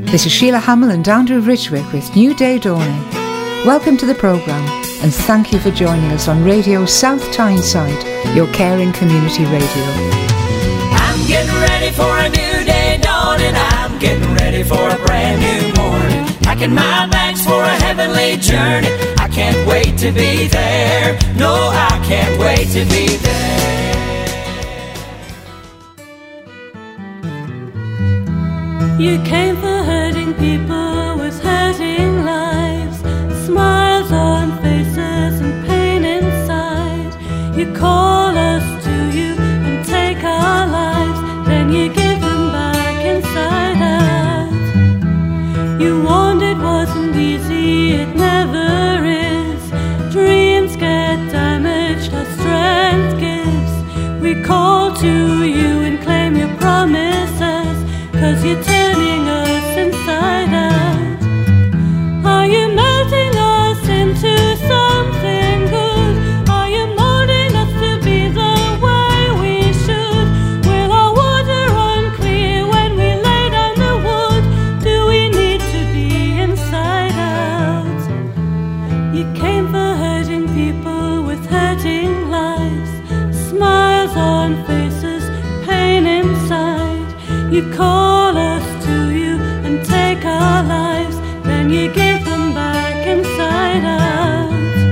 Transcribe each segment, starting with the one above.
This is Sheila Hamill and Andrew Ridgwick with New Day Dawning. Welcome to the programme and thank you for joining us on Radio South Tyneside, your caring community radio. I'm getting ready for a new day dawning. I'm getting ready for a brand new morning. Packing my bags for a heavenly journey. I can't wait to be there. No, I can't wait to be there. You came for hurting people with hurting lives, smiles on faces and pain inside. You call us to you and take our lives, then you give them back inside out. You warned it wasn't easy, it never is. Dreams get damaged, our strength gives. We call to you and claim your promises, 'cause you're turning us inside out. Are you melting us into something good? Are you molding us to be the way we should? Will our water run clear when we lay down the wood? Do we need to be inside out? You came for hurting people with hurting lives, smiles on faces, pain inside. You call us to you and take our lives, then you give them back inside out.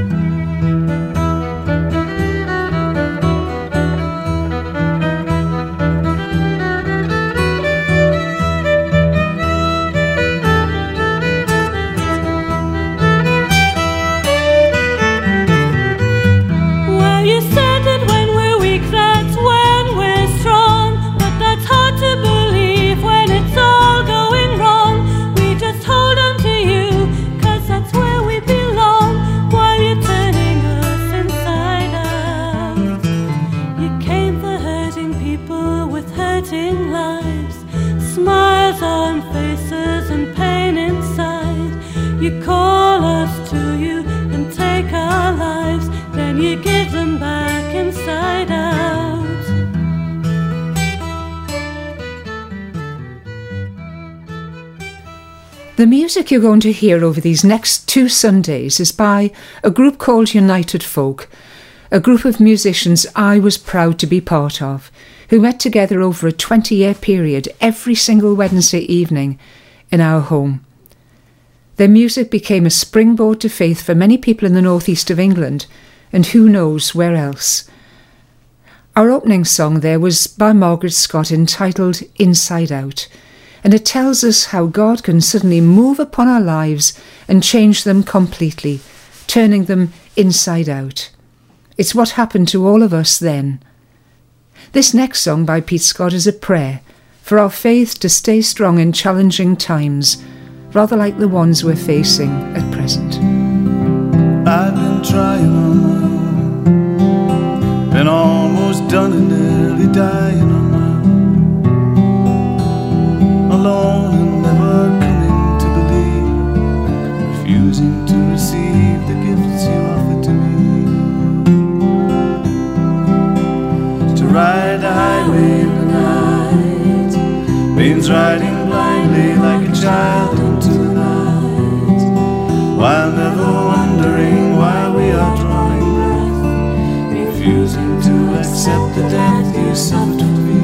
Well, you said that when we're weak, that's when we're strong, but that's hard to believe when it's all going wrong. We just hold on to you, 'cause that's where we belong, while you're turning us inside out. You came for hurting people with hurting lives, smiles on faces and pain inside. You call us to you and take our lives, then you give them back inside out. The music you're going to hear over these next 2 Sundays is by a group called United Folk, a group of musicians I was proud to be part of, who met together over a 20-year period every single Wednesday evening in our home. Their music became a springboard to faith for many people in the northeast of England, and who knows where else. Our opening song there was by Margaret Scott, entitled Inside Out, and it tells us how God can suddenly move upon our lives and change them completely, turning them inside out. It's what happened to all of us then. This next song by Pete Scott is a prayer for our faith to stay strong in challenging times, rather like the ones we're facing at present. I've been trying on my own, been almost done and nearly dying on my own, alone and never coming to believe, refusing to receive the gifts you offer to me, to ride the highway in the night, means riding blindly like a child into the night, while never wondering why we are drawing breath, refusing to accept the death you suffered for me.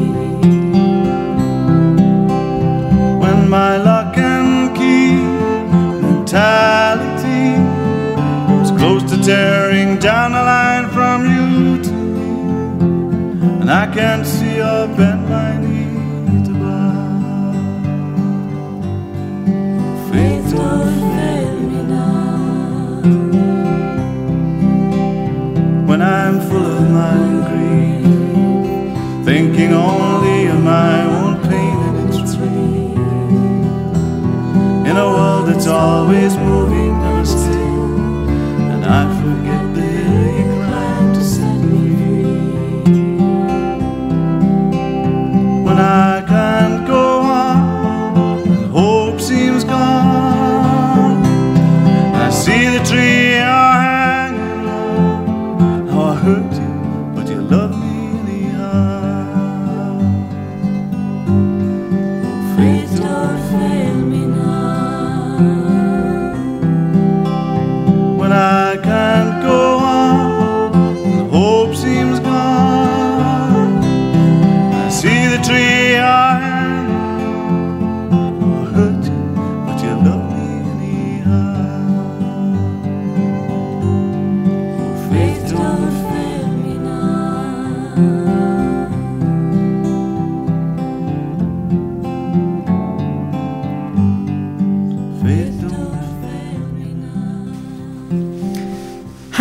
When my lock and key mentality was close to tearing down the line from you to me, and I can't see or bend my knee to bow. Faith don't fail me now. When I'm full of my grief, thinking only of my own pain and its relief, in a world that's always moving, never still, and I forget the hill you climbed to set me free. When I can't go on and hope seems gone, I see the tree you're hanging on. How I hurt you, but you love me anyhow. Faith don't fail me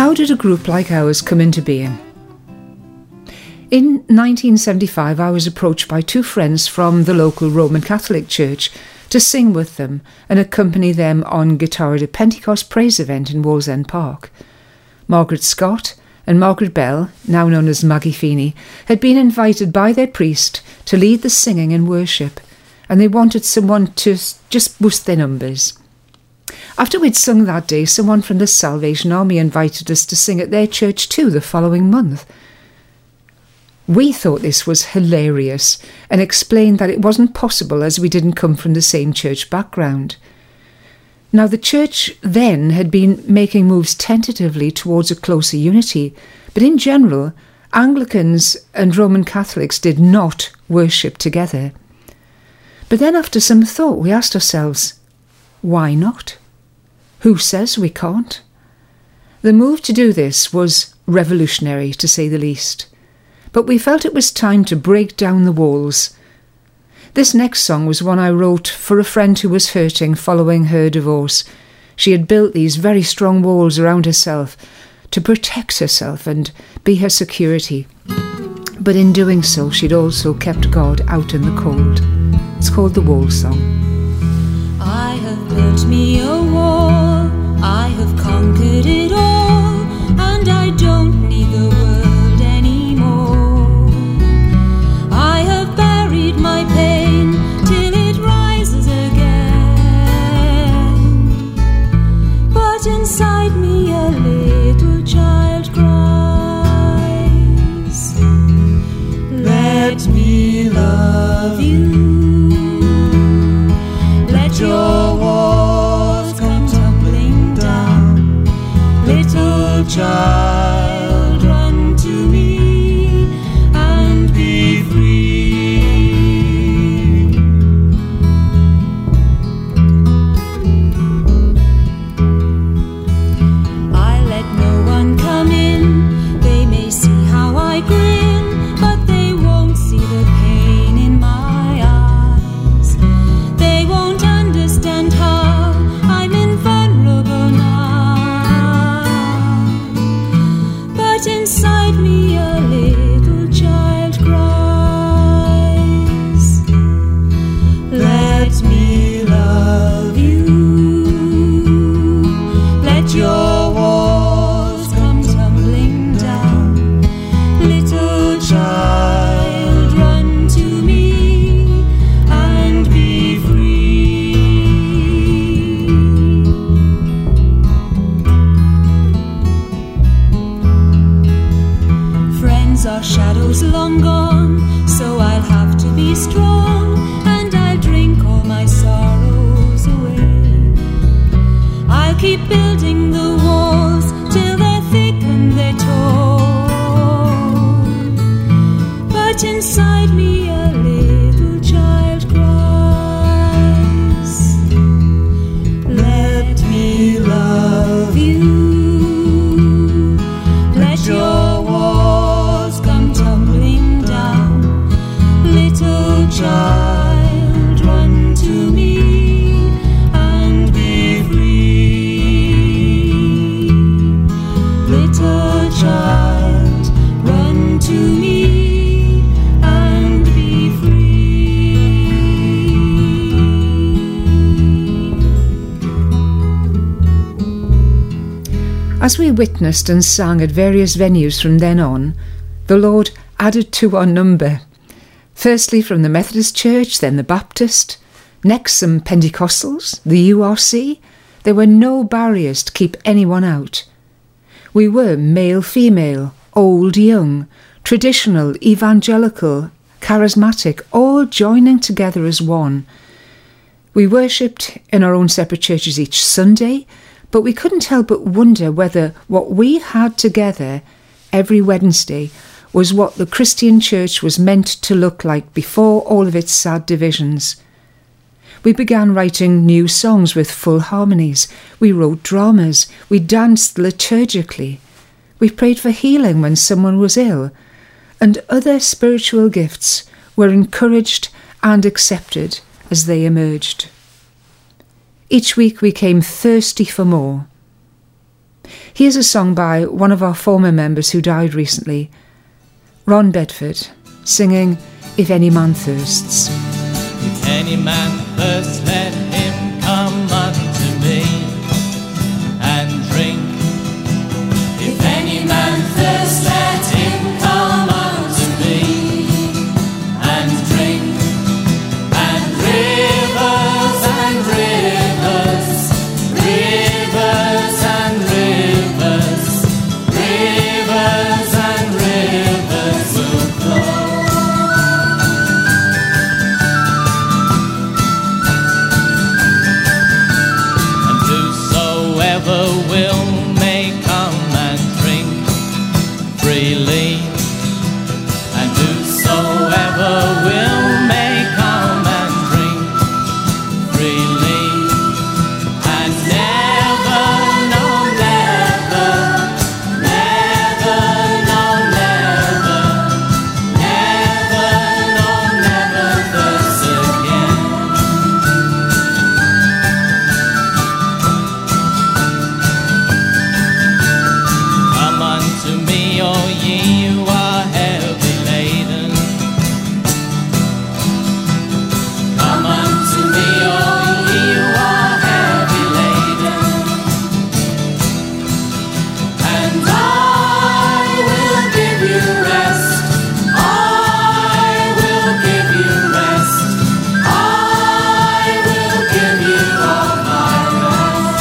How did a group like ours come into being? In 1975, I was approached by two friends from the local Roman Catholic Church to sing with them and accompany them on guitar at a Pentecost praise event in Wallsend Park. Margaret Scott and Margaret Bell, now known as Maggie Feeney, had been invited by their priest to lead the singing and worship, and they wanted someone to just boost their numbers. After we'd sung that day, someone from the Salvation Army invited us to sing at their church too the following month. We thought this was hilarious and explained that it wasn't possible as we didn't come from the same church background. Now, the church then had been making moves tentatively towards a closer unity, but in general, Anglicans and Roman Catholics did not worship together. But then after some thought, we asked ourselves, why not? Who says we can't? The move to do this was revolutionary, to say the least. But we felt it was time to break down the walls. This next song was one I wrote for a friend who was hurting following her divorce. She had built these very strong walls around herself to protect herself and be her security. But in doing so, she'd also kept God out in the cold. It's called The Wall Song. I have built me a wall, I have conquered it all, and I don't need the world anymore. I have buried my pain till it rises again, but inside me a little child cries, let me love you. Your walls come tumbling down, little child, run to me and be free. I let no one come in, they may see how I grin, but they won't see the pain in my eyes. They won't understand how I'm invulnerable now, but inside me a little child cries, let me love you. Let your walls come tumbling down, little child, run to me and be free. Friends are shadows long gone, so I'll have to be strong, and I'll drink all my sorrows away. I'll keep building the walls till they're thick and they're tall, but inside me a little child cries, let me love you. Let your walls come tumbling down, little child, run to me and be free. Little child, run to me and be free. As we witnessed and sang at various venues from then on, the Lord added to our number. Firstly from the Methodist Church, then the Baptist, next some Pentecostals, the URC. There were no barriers to keep anyone out. We were male, female, old, young, traditional, evangelical, charismatic, all joining together as one. We worshipped in our own separate churches each Sunday, but we couldn't help but wonder whether what we had together every Wednesday was what the Christian church was meant to look like before all of its sad divisions. We began writing new songs with full harmonies. We wrote dramas. We danced liturgically. We prayed for healing when someone was ill. And other spiritual gifts were encouraged and accepted as they emerged. Each week we came thirsty for more. Here's a song by one of our former members who died recently, Ron Bedford, singing If Any Man Thirsts. If any man thirsts, let him come unto me and drink. If any man thirsts, let him come unto me and drink. And rivers and rivers, rivers and rivers, rivers and rivers will flow. Will may come and drink freely, and whosoever will may come and drink freely, and never, no never, never, no never, never, no never thirst again. To me, all ye who are heavy laden, come unto me, all ye who are heavy laden, and I will give you rest. I will give you rest. I will give you all my rest.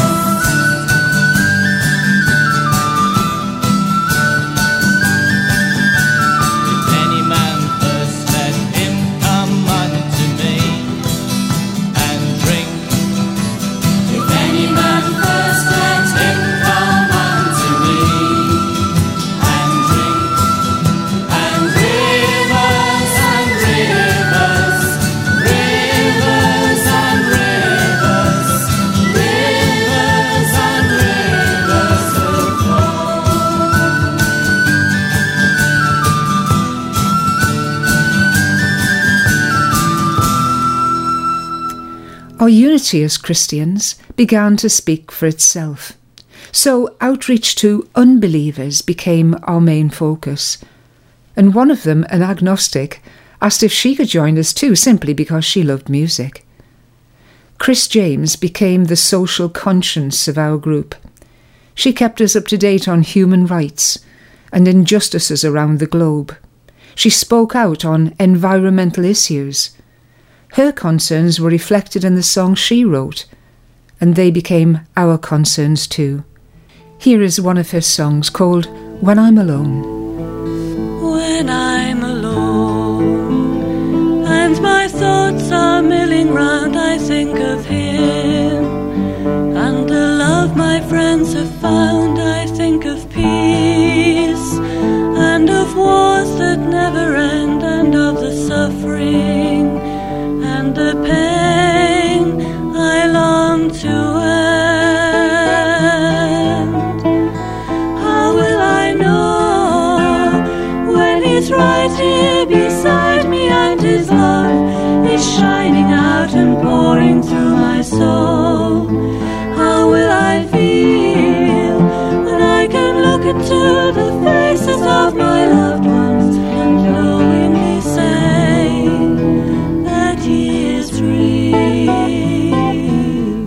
Our unity as Christians began to speak for itself. So outreach to unbelievers became our main focus. And one of them, an agnostic, asked if she could join us too, simply because she loved music. Chris James became the social conscience of our group. She kept us up to date on human rights and injustices around the globe. She spoke out on environmental issues. Her concerns were reflected in the songs she wrote, and they became our concerns too. Here is one of her songs called When I'm Alone. When I'm alone and my thoughts are milling round, I think of him and the love my friends have found. I think of peace and of wars that never end, and of the suffering and the pain I long to end. How will I know when he's right here beside me and his love is shining out and pouring through my soul? How will I feel when I can look into the faces of my loved ones and glowingly say that he is real?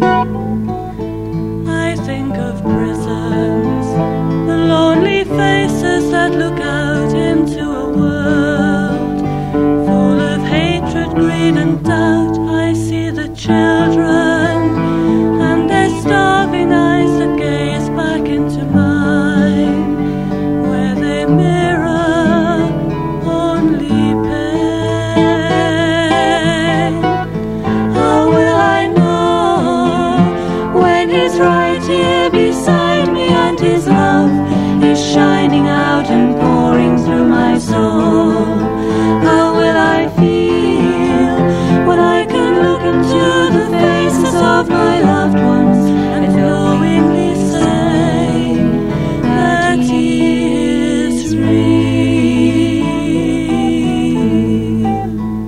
I think of prisons, the lonely faces that look out into a world full of hatred, greed and doubt. I see the children and their starving eyes that gaze back into mine, where they mirror only pain. How will I know when he's right here beside me and his love is shining out and pouring through my soul? How will I feel when I can look into the faces of my loved ones and glowingly say that he is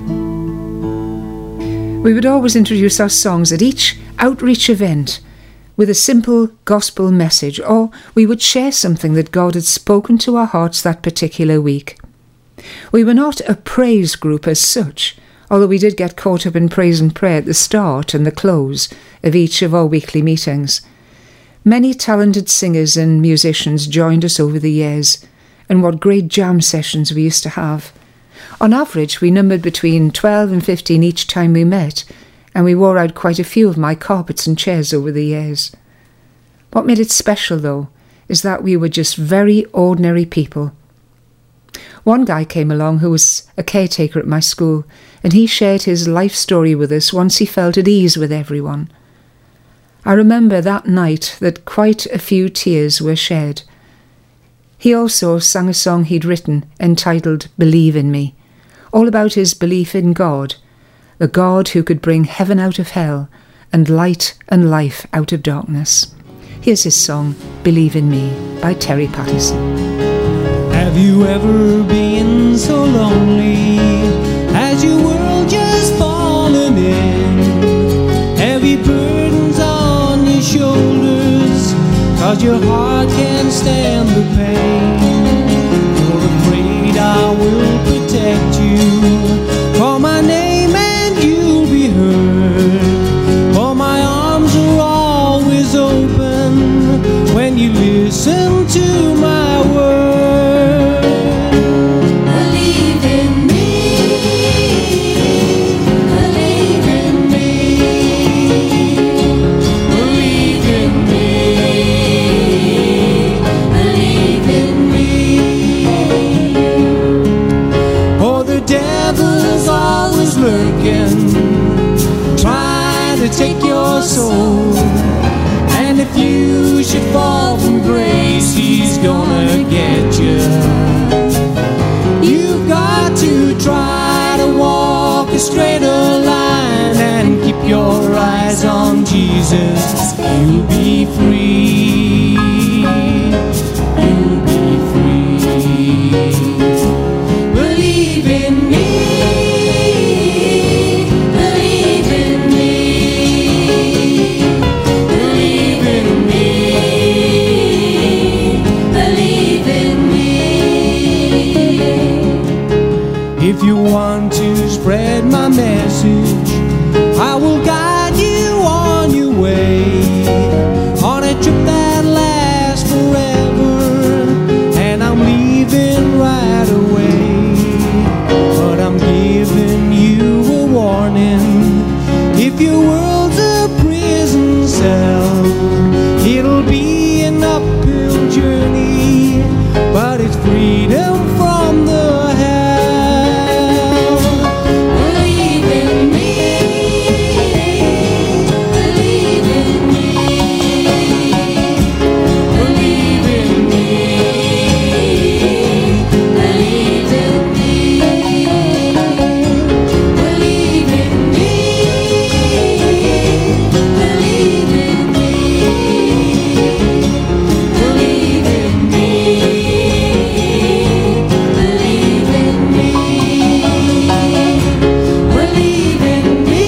real? We would always introduce our songs at each outreach event with a simple gospel message, or we would share something that God had spoken to our hearts that particular week. We were not a praise group as such, although we did get caught up in praise and prayer at the start and the close of each of our weekly meetings. Many talented singers and musicians joined us over the years, and what great jam sessions we used to have. On average, we numbered between 12 and 15 each time we met, and we wore out quite a few of my carpets and chairs over the years. What made it special, though, is that we were just very ordinary people. One guy came along who was a caretaker at my school, and he shared his life story with us once he felt at ease with everyone. I remember that night that quite a few tears were shed. He also sang a song he'd written entitled Believe in Me, all about his belief in God, the God who could bring heaven out of hell and light and life out of darkness. Here's his song, Believe in Me, by Terry Patterson. Have you ever been so lonely? Has your world just fallen in? Heavy burdens on your shoulders, 'cause your heart can't stand the pain. You're afraid I will protect you. Call my name and you'll be heard. For my arms are always open when you listen to my word. Believe in me, believe in me, believe in me, believe in me. Oh, the devil's always lurking, trying to take your soul. And if you should fall from grace, he's gonna get you. You've got to try to walk a straighter line and keep your eyes on Jesus. You'll be free. You'll be free. Believe in me. Believe in me. Believe in me. Believe in me. If you want to spread my message, I will guide you on your way, on a trip that lasts forever, and I'm leaving right away. But I'm giving you a warning. If your world's a prison cell, it'll be an uphill journey, but it's freedom from the hell. Believe in me. Believe in me. Believe in me. Believe in me. Believe in me. Believe in me. Believe in me. Believe in me. Believe in me.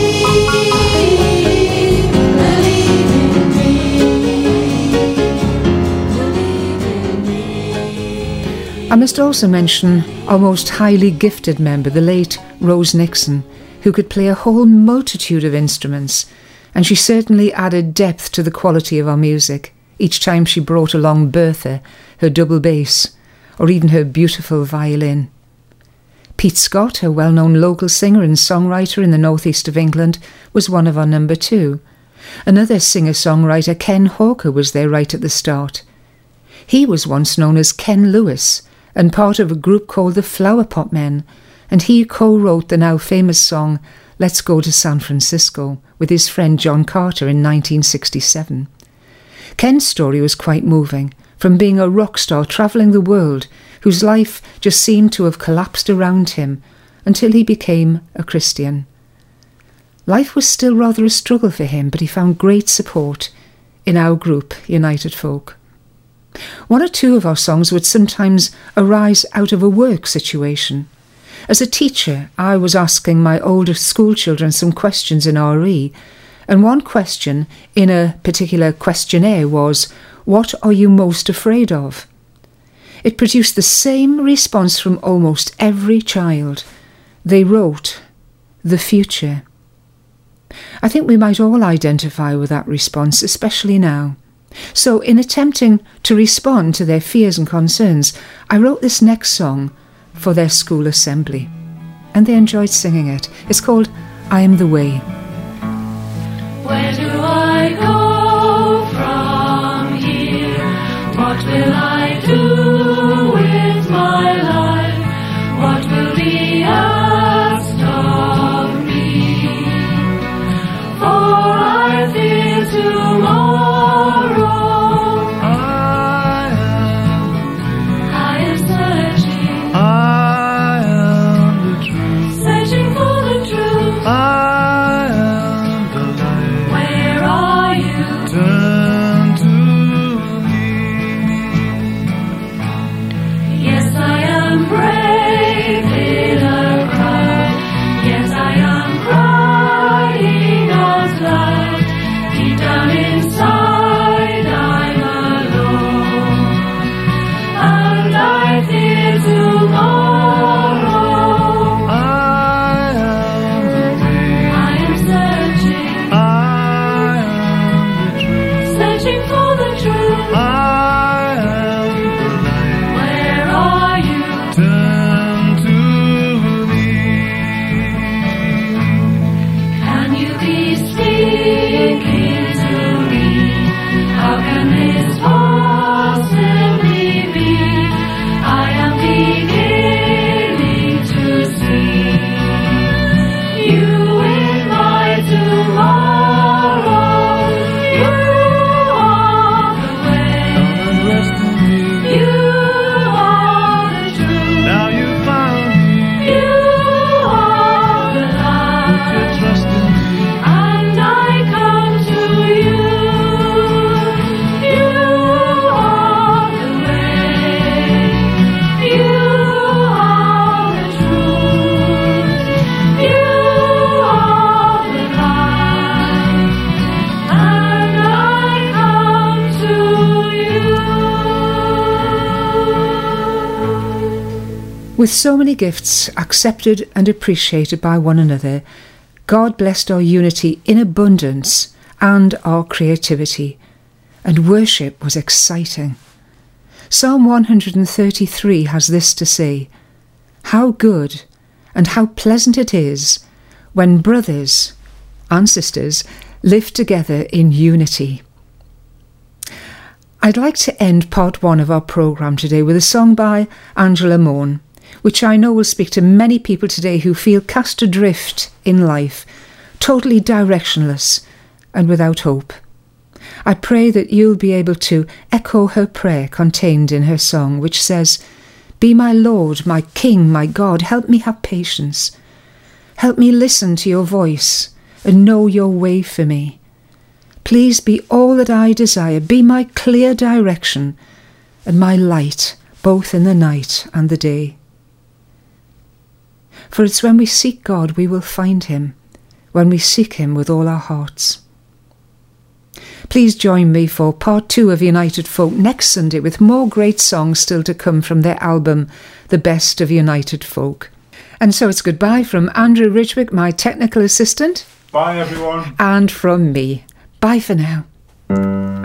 I must also mention our most highly gifted member, the late Rose Nixon, who could play a whole multitude of instruments, and she certainly added depth to the quality of our music each time she brought along Bertha, her double bass, or even her beautiful violin. Pete Scott, a well-known local singer and songwriter in the northeast of England, was one of our number two. Another singer-songwriter, Ken Hawker, was there right at the start. He was once known as Ken Lewis and part of a group called the Flower Pot Men, and he co-wrote the now famous song Let's Go to San Francisco with his friend John Carter in 1967. Ken's story was quite moving, from being a rock star travelling the world whose life just seemed to have collapsed around him until he became a Christian. Life was still rather a struggle for him, but he found great support in our group, United Folk. One or two of our songs would sometimes arise out of a work situation. As a teacher, I was asking my older school children some questions in RE, And one question in a particular questionnaire was, what are you most afraid of? It produced the same response from almost every child. They wrote, the future. I think we might all identify with that response, especially now. So in attempting to respond to their fears and concerns, I wrote this next song for their school assembly. And they enjoyed singing it. It's called I Am the Way. Where do I go from here? What will I do with my life? What will be asked of me? For I fear tomorrow. I am searching. I am the truth. Searching for the truth. I am the light. Where are you? Turn to me. Yes, I am brave in a crowd. Yes, I am crying out loud. Deep down inside, I'm alone. And I fear tomorrow. I am the way. I am searching, I am the truth. searching for the truth. I am the light. Where are you? Turn to me. Can you be speaking to me? How can this possibly be? I am beginning to see you in my tomorrow. You are the way. Come and rest in me. You are the truth. Now you found me. You are the Put light. your trust in me. And I come to you. You are the way. You are the truth. You are the light. And I come to you. With so many gifts accepted and appreciated by one another, God blessed our unity in abundance and our creativity, and worship was exciting. Psalm 133 has this to say, how good and how pleasant it is when brothers and sisters live together in unity. I'd like to end part one of our programme today with a song by Angela Moore, which I know will speak to many people today who feel cast adrift in life, totally directionless and without hope. I pray that you'll be able to echo her prayer contained in her song, which says, be my Lord, my King, my God, help me have patience. Help me listen to your voice and know your way for me. Please be all that I desire, be my clear direction and my light, both in the night and the day. For it's when we seek God we will find him, when we seek him with all our hearts. Please join me for part 2 of United Folk next Sunday with more great songs still to come from their album, The Best of United Folk. And so it's goodbye from Andrew Ridgwick, my technical assistant. Bye everyone. And from me. Bye for now.